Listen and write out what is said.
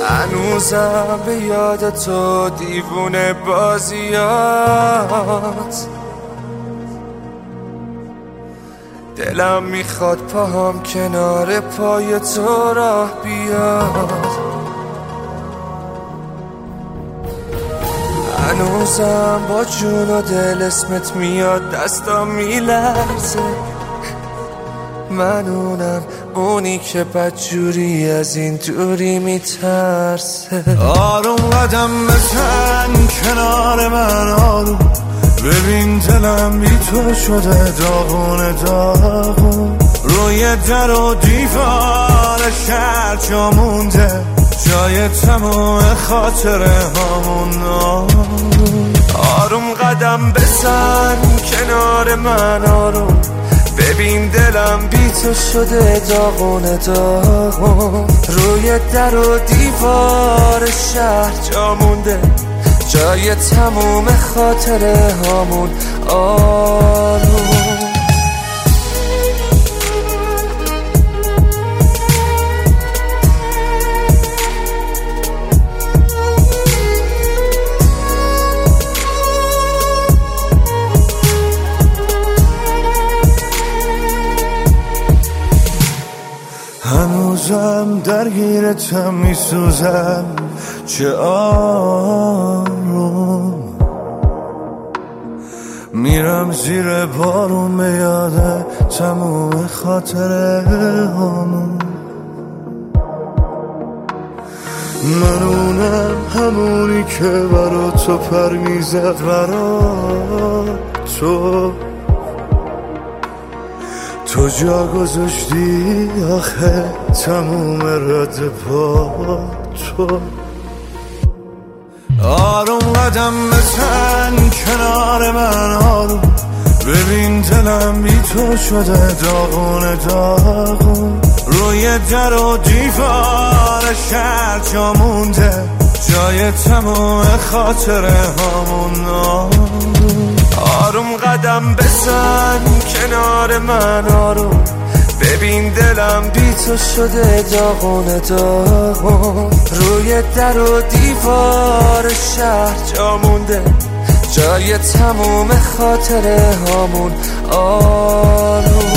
هنوزم به یاد تو دیوونه بازیات، دلم میخواد پاهم کنار پای تو راه بیاد. هنوزم با جون و دل اسمت میاد، دستم میلرزه، من اونی که بدجوری از این دوری میترسه. آروم قدم بزن کنار من، آروم ببین دلم بی تو شده داغون داغون. روی در و دیوار شهر جا مونده، جای تمام خاطره هامون. آروم قدم بزن کنار من، آروم ببین دلم بی تو شده داغون داغون. روی در و دیوار شهر جا مونده، جای تموم خاطره هامون. آروم هنوزم درگیرتم میسوزم، چه آروم میرم زیر بارون به یاد تموم خاطره هامون. من همونی که برا تو پر میزد، برا تو جا گذاشتی آخه تموم رد پا تو. آروم قدم بزن کنار من، آروم ببین دلم بی تو شده داغون داغون. روی در و دیوار شهر جا مونده، جای تموم خاطره هامون. آروم قدم بزن کنار من، آروم ببین دلم بی تو شده داغون داغون. روی در و دیوار شهر جا مونده، جای تموم خاطره هامون. آروم